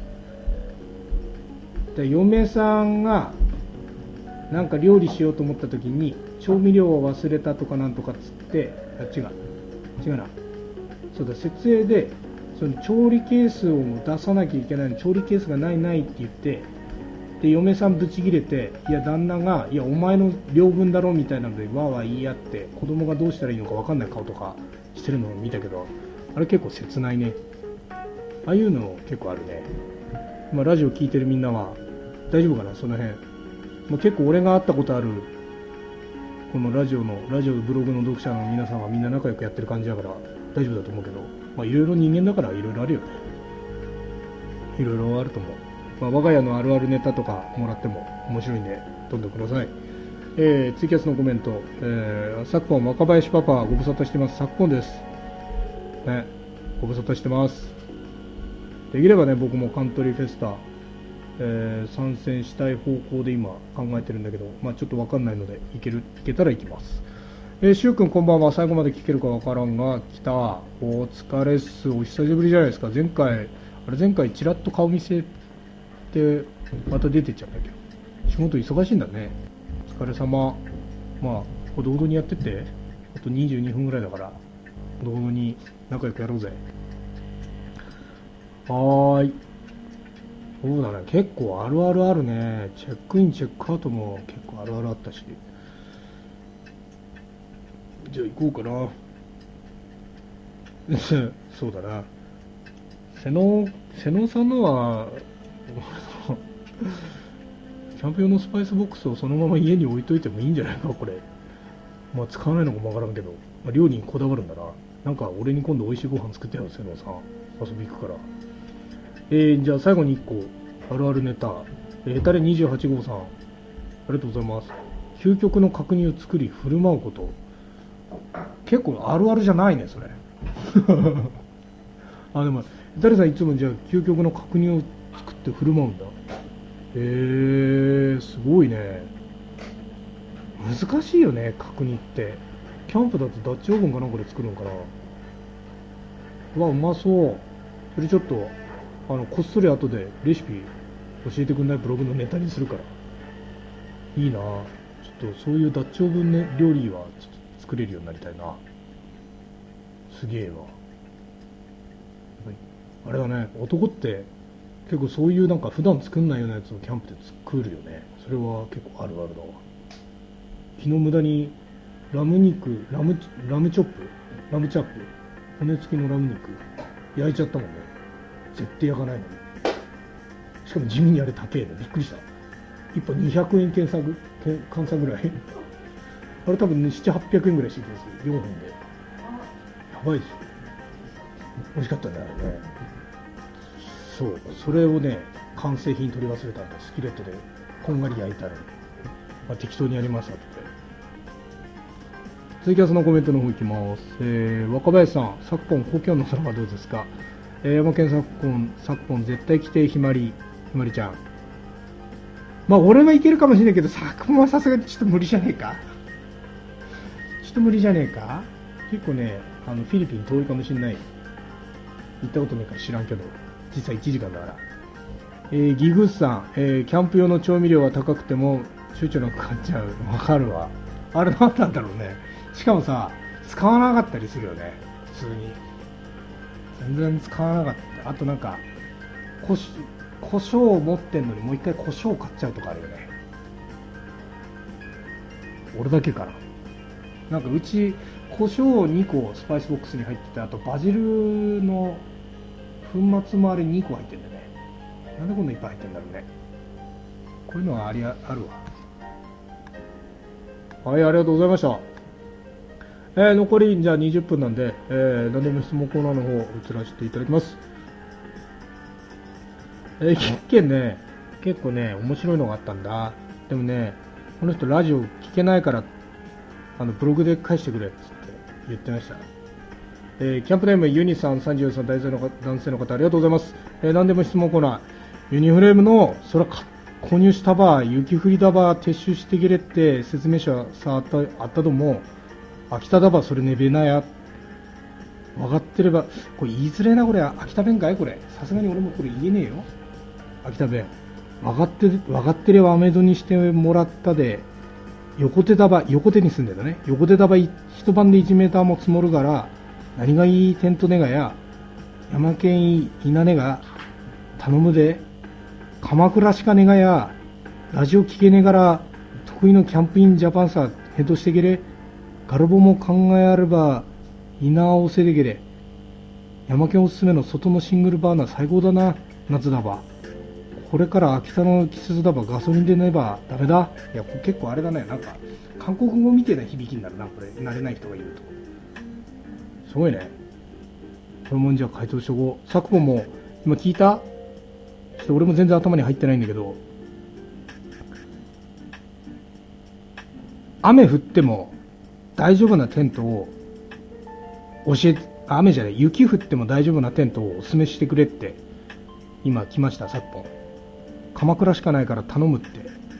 で嫁さんがなんか料理しようと思った時に調味料を忘れたとかなんとかっつって、違うな、そうだ、設営でその調理ケースを出さなきゃいけないのに調理ケースがないって言って、で嫁さんブチ切れて、いや旦那がいやお前の領分だろみたいなのでわーわー言い合って、子供がどうしたらいいのか分かんない顔とかしてるのを見たけど、あれ結構切ないね。ああいうの結構あるね。まあ、ラジオ聞いてるみんなは大丈夫かなその辺。まあ、結構俺が会ったことあるこのラジオブログの読者の皆さんはみんな仲良くやってる感じだから大丈夫だと思うけど、まあいろいろ人間だからいろいろあるよね。いろいろあると思う。まあ、我が家のあるあるネタとかもらっても面白いんでどんどんください。ツイキャスのコメント、昨今若林パパご無沙汰してます。昨今ですね、ご無沙汰してます。できればね僕もカントリーフェスタ、参戦したい方向で今考えてるんだけど、まあ、ちょっと分かんないのでいけたら行きます。しゅうくんこんばんは。最後まで聞けるか分からんが来た。お疲れっす。お久しぶりじゃないですか。前回ちらっと顔見せてまた出てっちゃったけど仕事忙しいんだね。お疲れ様。まあほどほどにやってて、あと22分ぐらいだからほどほどに仲良くやろうぜ。はーい。そうだね、結構あるあるあるね。チェックインチェックアウトも結構あるあるあったし、じゃあ行こうかな。そうだな、瀬能さんのはキャンプ用のスパイスボックスをそのまま家に置いといてもいいんじゃないかこれ。まあ使わないのかもわからんけど、まあ、料理にこだわるんだな。なんか俺に今度美味しいご飯作ってやる。瀬能さん遊び行くから。じゃあ最後に1個あるあるネタ、タレ28号さんありがとうございます。究極の角煮を作り振る舞うこと、結構あるあるじゃないねそれ。あ、でもタレさんいつもじゃあ究極の角煮を作って振る舞うんだ。すごいね。難しいよね角煮って。キャンプだとダッチオーブンかなんかで作るのかな。うわうまそう。それちょっとこっそり後でレシピ教えてくんない？ブログのネタにするから。いいな。ちょっとそういうダッチオーブン、ね、料理はちょっと作れるようになりたいな。すげえわ。あれだね、男って結構そういうなんか普段作んないようなやつをキャンプで作るよね。それは結構あるあるだわ。昨日無駄にラムチャップ骨付きのラム肉焼いちゃったもんね。絶対焼かないのに。しかも地味にあれ高えね。びっくりした。1本200円換算ぐらい。あれ多分、ね、700、800円ぐらいしてるんですよ。4本で。やばいですよ。美味しかったね、あれね。そう、それをね、完成品取り忘れたんで、スキレットでこんがり焼いたら、まあ、適当にやりますわって。 ツイキャスのコメントの方いきます。若林さん、昨今故郷の空はどうですか？山県昨今絶対来てひまりちゃん。まあ俺はいけるかもしれないけど、昨今はさすがにちょっと無理じゃねえか。結構ね、フィリピン遠いかもしれない。行ったことねえから知らんけど、実際1時間だから。ギグスさん、キャンプ用の調味料は高くても躊躇なく買っちゃう。わかるわ。あれなんなんだろうね。しかもさ、使わなかったりするよね、普通に。全然使わなかった。あとなんか、胡椒を持ってんのにもう一回胡椒買っちゃうとかあるよね。俺だけかな。なんかうち、胡椒2個スパイスボックスに入ってて、あとバジルの粉末もあれ2個入ってんだよね。なんでこんないっぱい入ってんだろうね。こういうのはあるわ。はい、ありがとうございました。残りじゃあ20分なんで、何でも質問コーナーの方を移らせていただきます。結構ね、面白いのがあったんだ。でもね、この人ラジオ聞けないから、ブログで返してくれって言ってました。キャンプネームユニさん34歳男性の方ありがとうございます。何でも質問コーナー。ユニフレームの、それは購入したば、雪降りだば、撤収してくれって説明書さあったとも、秋田だば、それねべなや。分かってれば、これ言いづれな、これ、秋田弁かいこれ。さすがに俺もこれ言えねえよ。秋田弁。分かってればアメドにしてもらったで、横手に住んでたね。横手だば一晩で1メーターも積もるから、何がいいテントネガや、山県稲根が頼むで、鎌倉しかねがや、ラジオ聞けねがら、得意のキャンプインジャパンさ、ヘッドしてけれ、ガルボも考えあれば、稲をせでけれ、山県おすすめの外のシングルバーナー最高だな、夏だば。これから秋田の季節だばガソリンでねばダメだ。いや、結構あれだね、なんか、韓国語みたいな響きになるな、これ、慣れない人が言うと。すごいね。これもじゃあ回答しとこう。昨今も、今聞いた？ちょっと俺も全然頭に入ってないんだけど、雨降っても大丈夫なテントを雪降っても大丈夫なテントをおすすめしてくれって今来ました。昨今鎌倉しかないから頼むって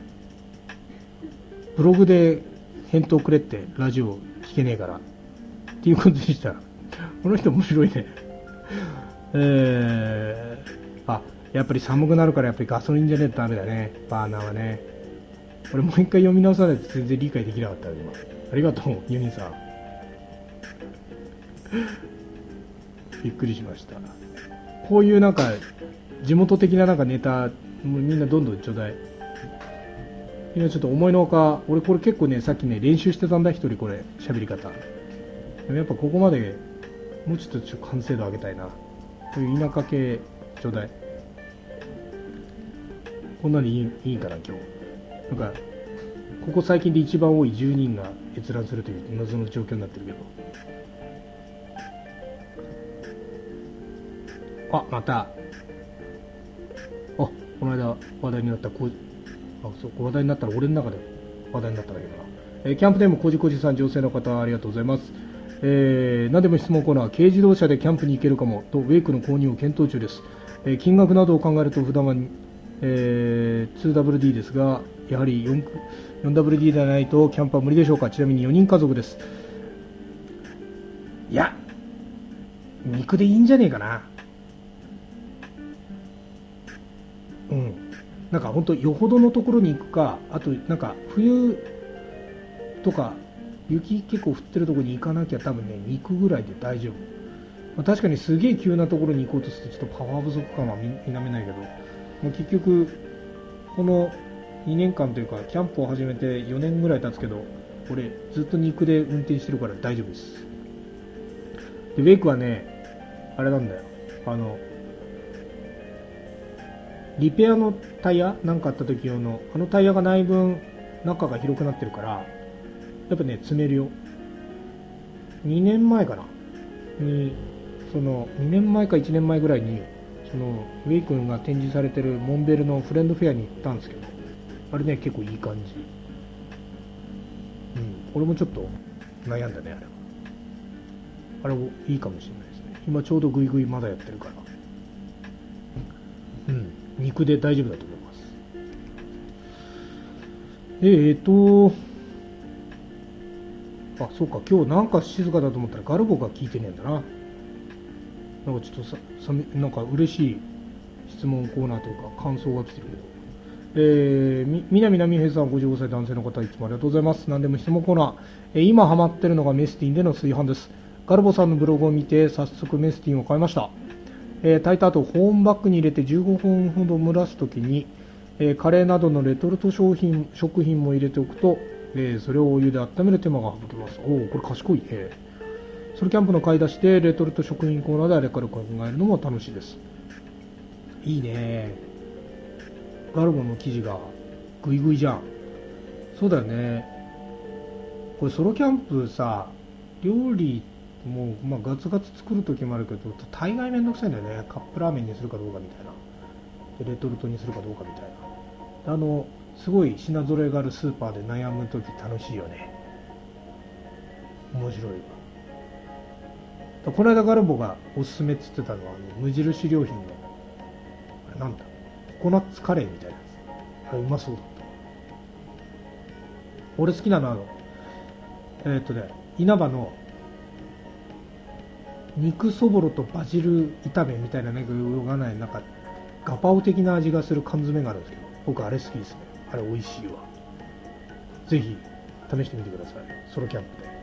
ブログで返答くれって、ラジオ聞けねえからっていうことでした。この人面白いね。やっぱり寒くなるからやっぱりガソリンじゃねえとダメだね、バーナーはね。俺もう一回読み直さないと全然理解できなかった今。ありがとうユニさん。びっくりしました。こういうなんか地元的ななんかネタみんなどんどんちょうだい。今ちょっと思いのほか、俺これ結構ね、さっきね練習してたんだ、一人これ喋り方。でもやっぱここまでもうちょっと完成度上げたいな。こういう田舎系ちょうだい。こんなにいいかな今日。なんかここ最近で一番多い10人が閲覧するという謎の状況になってるけど。あ、また。この間話題になった話題になったら俺の中で話題になったんだけどな。キャンプネームこじこじさん、女性の方ありがとうございます。何でも質問コーナー。軽自動車でキャンプに行けるかもとウェイクの購入を検討中です。金額などを考えると普段は、2WD ですが、やはり 4WD でないとキャンプは無理でしょうか。ちなみに4人家族です。いや、肉でいいんじゃねえかな。なんか本当よほどのところに行くか、あとなんか冬とか雪結構降ってるところに行かなきゃ多分ね肉ぐらいで大丈夫。確かにすげえ急なところに行こうとするとちょっとパワー不足感は否めないけど、結局この2年間というかキャンプを始めて4年ぐらい経つけど、俺ずっと肉で運転してるから大丈夫です。でウェイクはねあれなんだよ、リペアのタイヤなんかあった時用のタイヤがない分中が広くなってるからやっぱね積めるよ。2年前かなに2年前か1年前ぐらいにウェイ君が展示されてるモンベルのフレンドフェアに行ったんですけど、あれね結構いい感じ。俺もちょっと悩んだね、あれいいかもしれないですね。今ちょうどグイグイまだやってるから、肉で大丈夫だと思います。そうか、今日なんか静かだと思ったらガルボが聞いてねえんだな。なんかちょっとなんか嬉しい質問コーナーというか感想が来てるけど、南波平さん、55歳男性の方、いつもありがとうございます。何でも質問コーナー、今ハマってるのがメスティンでの炊飯です。ガルボさんのブログを見て早速メスティンを買いました。炊いた後保温バッグに入れて15分ほど蒸らすときに、カレーなどのレトルト食品も入れておくと、それをお湯で温める手間が省けます。これ賢い。ソロキャンプの買い出しでレトルト食品コーナーであれから考えるのも楽しいです。いいね。ガルボの生地がグイグイじゃん。そうだよね。これソロキャンプさ、料理もガツガツ作る時もあるけど、大概めんどくさいんだよね。カップラーメンにするかどうかみたいな。でレトルトにするかどうかみたいな。すごい品揃えがあるスーパーで悩む時楽しいよね。面白いわ。この間ガルボがおすすめっつってたのは無印良品のあれなんだココナッツカレーみたいなやつ。あれうまそうだった。俺好きなの稲葉の肉そぼろとバジル炒めみたいなね、がないなんかガパオ的な味がする缶詰があるんですけど、僕あれ好きですね。あれ美味しいわ。ぜひ試してみてください、ソロキャンプで。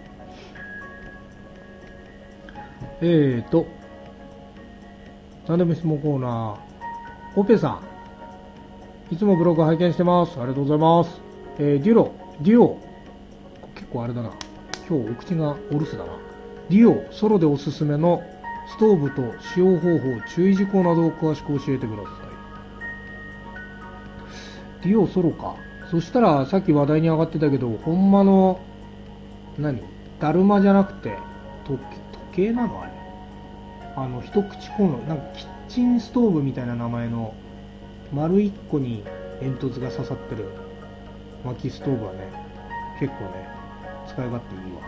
何でも質問コーナー、オペさん、いつもブログ拝見してます。ありがとうございます。デュオ、結構あれだな、今日お口がお留守だな。デュオソロでおすすめのストーブと使用方法、注意事項などを詳しく教えてください。デュオソロか。そしたらさっき話題に上がってたけど、ほんまのだるまじゃなくて時計なのあれ、一口コンロ、なんかキッチンストーブみたいな名前の丸一個に煙突が刺さってる薪ストーブはね、結構ね使い勝手いい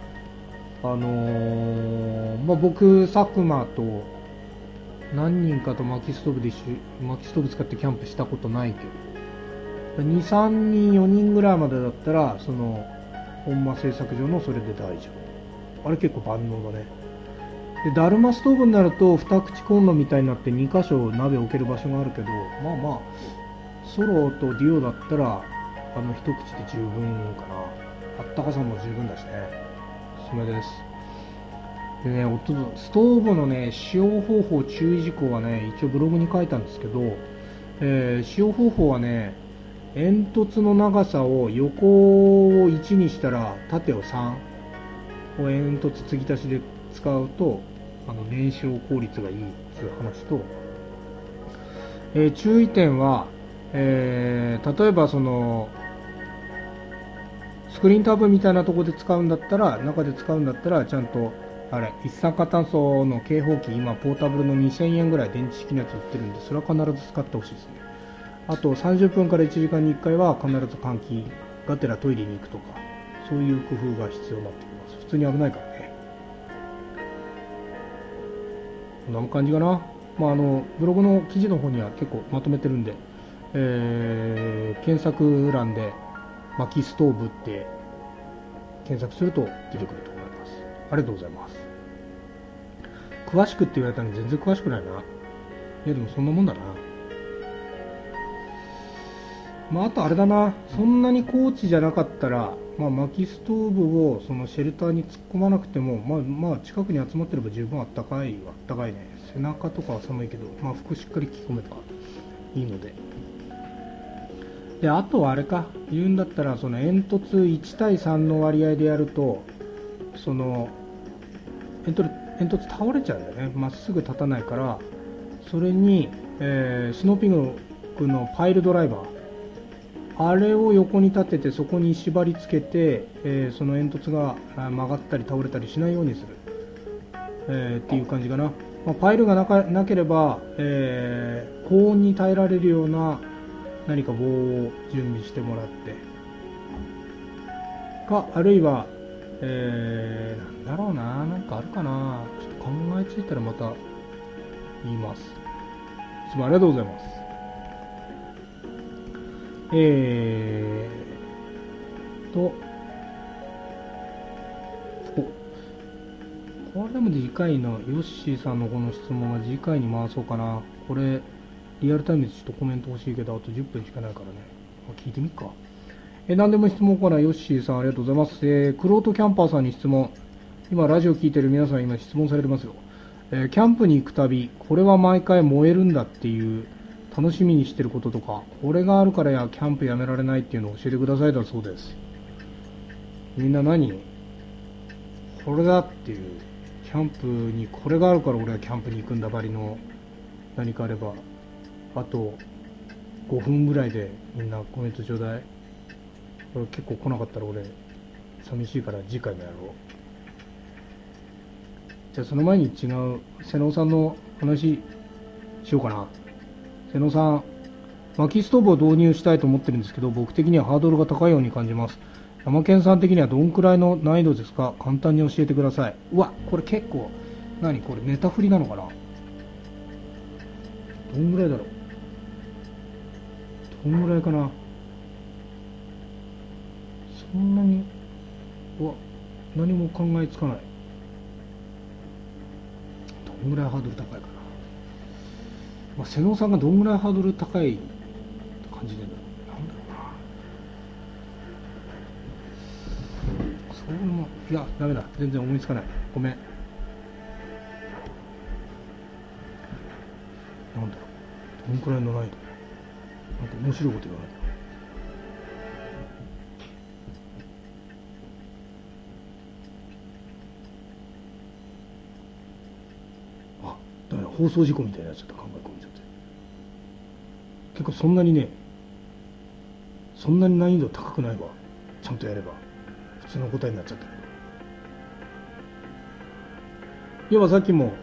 わ。僕佐久間と何人かと薪ストーブ使ってキャンプしたことないけど、2、3人4人ぐらいまでだったらその本間製作所のそれで大丈夫。あれ結構万能だね。でだるまストーブになると二口コンロみたいになって2箇所鍋置ける場所があるけど、ソロとデュオだったら一口で十分かな。あったかさも十分だしね、おすすめです。でね、ストーブのね使用方法、注意事項はね一応ブログに書いたんですけど、使用方法はね、煙突の長さを横を1にしたら縦を3、煙突継ぎ足しで使うと燃焼効率がいいっていう話と、注意点は、例えばそのスクリーンタブみたいなところで使うんだったら、中で使うんだったらちゃんと一酸化炭素の警報器、今ポータブルの2000円ぐらい電池式のやつ売ってるんで、それは必ず使ってほしいですね。あと30分から1時間に1回は必ず換気がてらトイレに行くとか、そういう工夫が必要になってきます。普通に危ないからね。こんな感じかな。ブログの記事の方には結構まとめてるんで、検索欄で薪ストーブって検索すると出てくると思います。ありがとうございます。詳しくって言われたのに全然詳しくないな。いやでもそんなもんだな。あとあれだな、そんなに高地じゃなかったら、薪ストーブをそのシェルターに突っ込まなくても、近くに集まってれば十分あったかいね。背中とかは寒いけど、服しっかり着込めばいいので。で、あとはあれか、言うんだったら、その煙突1対3の割合でやると、その煙突倒れちゃうんだよね。まっすぐ立たないから、それに、スノーピングのパイルドライバー、あれを横に立ててそこに縛り付けて、その煙突が曲がったり倒れたりしないようにする、っていう感じかな。パイルがなければ、高温に耐えられるような何か棒を準備してもらってか、あるいはなんだろうな、なんかあるかな。ちょっと考えついたらまた言います。いつもありがとうございます。これでも次回のヨッシーさんのこの質問は次回に回そうかな。これリアルタイムでちょっとコメント欲しいけど、あと10分しかないからね。聞いてみっか。何でも質問からヨッシーさんありがとうございます。クロートキャンパーさんに質問。今ラジオ聞いてる皆さん今質問されてますよ。キャンプに行くたび、これは毎回燃えるんだっていう楽しみにしてることとか、これがあるからキャンプやめられないっていうのを教えてくださいだそうです。みんな何これだっていう、キャンプにこれがあるから俺はキャンプに行くんだばりの何かあれば、あと5分ぐらいでみんなコメントちょうだい。これ結構来なかったら俺寂しいから次回もやろう。じゃあその前に違う瀬能さんの話しようかな。瀬能さん、薪ストーブを導入したいと思ってるんですけど、僕的にはハードルが高いように感じます。山健さん的にはどんくらいの難易度ですか？簡単に教えてください。うわ、これ結構、何これネタ振りなのかな？どんぐらいだろう？どんぐらいかな？そんなに、うわ、何も考えつかない。どんぐらいハードル高いかな。まあ、瀬能さんがどんぐらいハードル高い感じで、なんだろうな。それも、いや、ダメだ。全然思いつかない。ごめん。なんだろう。どんくらいの難易度？なんか面白いこと言わない。放送事故みたいになっちゃった。考え込んじゃって結構そんなにね、そんなに難易度高くないわ。ちゃんとやれば普通の答えになっちゃったけど、要はさっきも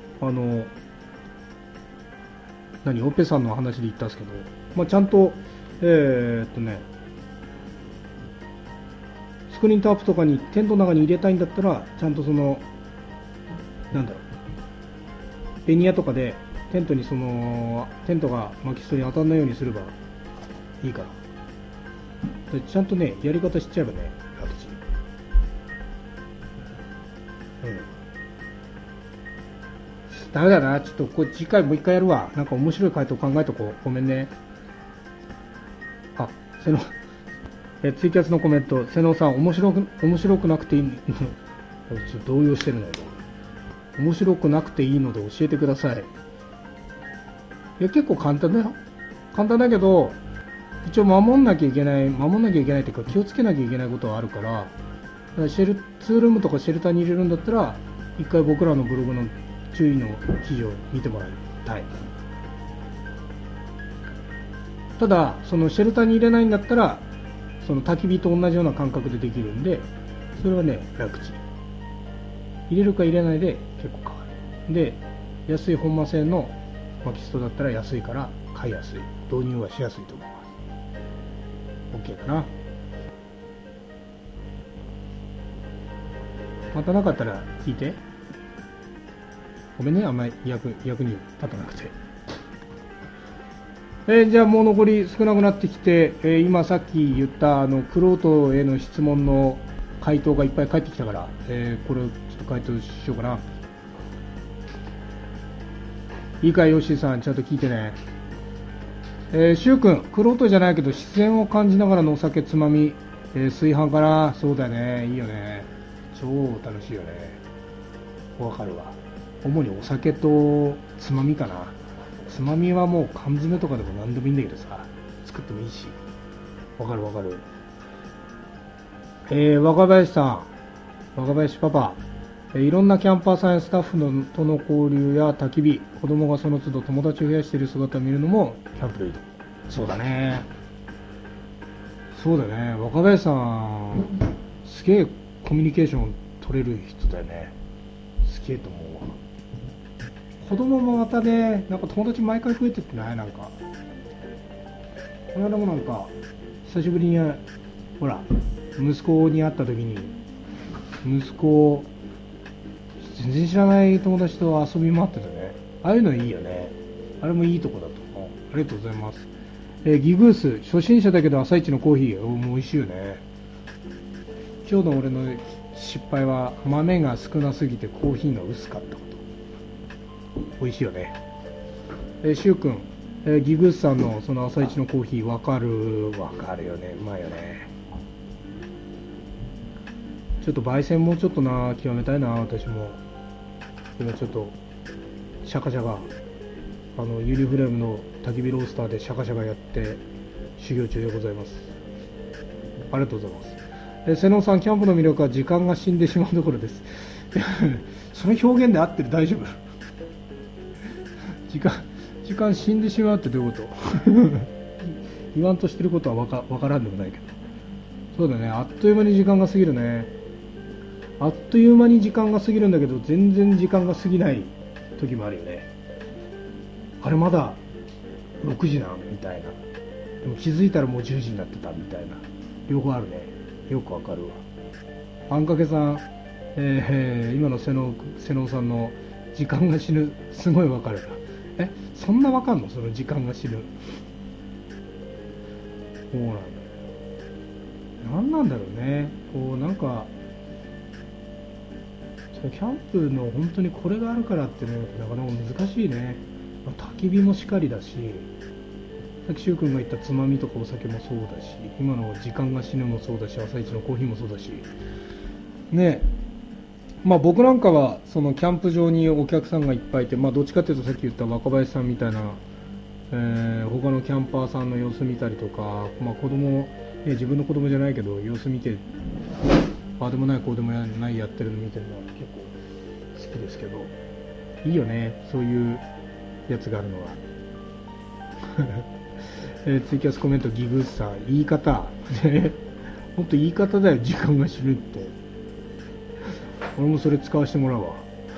オペさんの話で言ったんですけど、まあ、ちゃんとスクリーンタープとかにテントの中に入れたいんだったら、ちゃんとそのなんだろう、ベニヤとかでテントが薪ストに当たらないようにすればいいから。でちゃんとね、やり方知っちゃえばね、楽ちん。ダメだな、ちょっとこれ次回もう一回やるわ。なんか面白い回答考えとこう。ごめんね。あ、ツイキャスのコメント、瀬能さん、面白くなくていいちょっと動揺してるのよ。面白くなくていいので教えてください。いや、結構簡単だよ。簡単だけど、一応守んなきゃいけないっていうか、気をつけなきゃいけないことはあるから、ツールームとかシェルターに入れるんだったら、一回僕らのブログの注意の記事を見てもらいたい。ただ、そのシェルターに入れないんだったら、その焚き火と同じような感覚でできるんで、それはね、楽ちん。入れるか入れないで結構変わる。で、安い本間製の薪ストだったら安いから買いやすい。導入はしやすいと思います。OK かな。またなかったら聞いて。ごめんね、あんまり役に立たなくて。じゃあもう残り少なくなってきて、今さっき言ったクロートへの質問の回答がいっぱい返ってきたから、これをちょっと回答しようかな。いいかい、ヨッシーさん、ちゃんと聞いてね。シュウ君、クロートじゃないけど自然を感じながらのお酒つまみ、炊飯かな。そうだよね、いいよね。超楽しいよね。わかるわ。主にお酒とつまみかな。つまみはもう缶詰とかでも何でもいいんだけどさ、作ってもいいし。わかる。若林パパ、いろんなキャンパーさんやスタッフとの交流や焚き火、子供がその都度友達を増やしている姿を見るのもキャンプでいいと。そうだね、若林さんすげえコミュニケーション取れる人だよね。すげえと思うわ。子供もまたね、なんか友達毎回増えてってない？なんかこの間もなんか久しぶりにほら息子に会った時に息子、全然知らない友達と遊び回ってたね。ああいうのいいよね。あれもいいとこだと思う。ありがとうございます。ギグース、初心者だけど朝一のコーヒー、もう美味しいよね。今日の俺の失敗は豆が少なすぎてコーヒーが薄かったこと。美味しいよね。シュウ君、ギグースさんのその朝一のコーヒーわかるよね。うまいよね。ちょっと焙煎もうちょっと極めたいな。私も今ちょっとシャカシャカユニフレームの焚き火ロースターでシャカシャカやって修行中でございます。ありがとうございます。瀬能さん、キャンプの魅力は時間が死んでしまうところですその表現で合ってる？大丈夫時間死んでしまうってどういうこと言わんとしてることはわからんでもないけど、そうだね、あっという間に時間が過ぎるね。あっという間に時間が過ぎるんだけど全然時間が過ぎない時もあるよね。あれまだ6時なみたいな、でも気づいたらもう10時になってたみたいな、両方あるね。よくわかるわ。あんかけさん、今の瀬能さんの時間が死ぬ、すごいわかるな。そんなわかんの？その時間が死ぬ。そうなんだよ。何なんだろうね。こうなんかキャンプの本当にこれがあるからってね、なかなか難しいね。焚き火もしかりだし、さっき柊君が言ったつまみとかお酒もそうだし、今の時間が死ぬもそうだし、朝一のコーヒーもそうだしね。僕なんかはそのキャンプ場にお客さんがいっぱいいて、どっちかというとさっき言った若林さんみたいな、他のキャンパーさんの様子見たりとか、子供、自分の子供じゃないけど様子見て、ああでもないこうでもないやってるの見てるのは結構好きですけど、いいよね、そういうやつがあるのはツイキャスコメント、ギグスさん、言い方本当言い方だよ、時間が死ぬって。俺もそれ使わせてもらうわ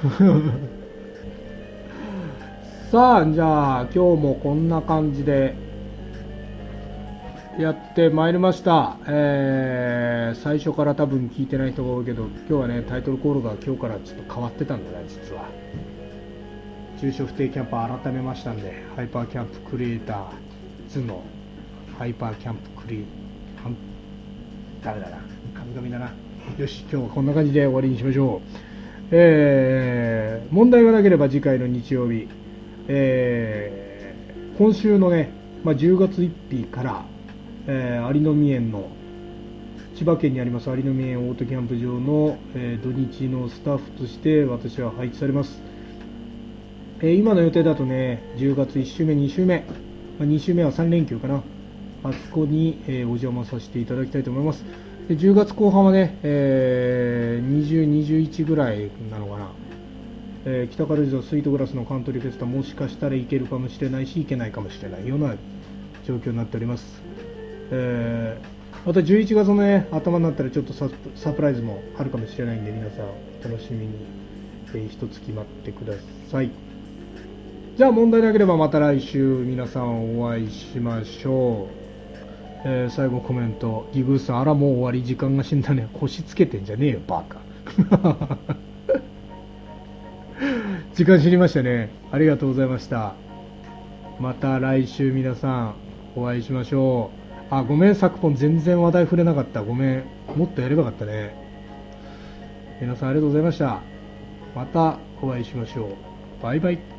さあ、じゃあ今日もこんな感じでやってまいりました。最初から多分聞いてない人が多いけど、今日はねタイトルコールが今日からちょっと変わってたんだね。実は中小不定キャンパー改めましたんで、ハイパーキャンプクリエイター2のハイパーキャンプクリエイター、ダメだな、神々だな。よし、今日はこんな感じで終わりにしましょう。問題がなければ次回の日曜日、今週のね、10月1日から、有野園の千葉県にあります有野園オートキャンプ場の、土日のスタッフとして私は配置されます。今の予定だとね、10月1週目、2週目、2週目は3連休かな、あそこに、お邪魔させていただきたいと思います。で10月後半はね、20、21ぐらいなのかな、北軽井沢スイートグラスのカントリーフェスタ、もしかしたらいけるかもしれないし、いけないかもしれないような状況になっております。また11月の、ね、頭になったらちょっとサプライズもあるかもしれないんで、皆さん楽しみに、一つ決まってください。じゃあ問題なければまた来週皆さんお会いしましょう。最後コメント、ギグーさん、あらもう終わり、時間が死んだね。腰つけてんじゃねえよバカ時間知りましたね。ありがとうございました。また来週皆さんお会いしましょう。ごめん、昨今全然話題触れなかった。ごめん、もっとやればよかったね。皆さんありがとうございました。またお会いしましょう。バイバイ。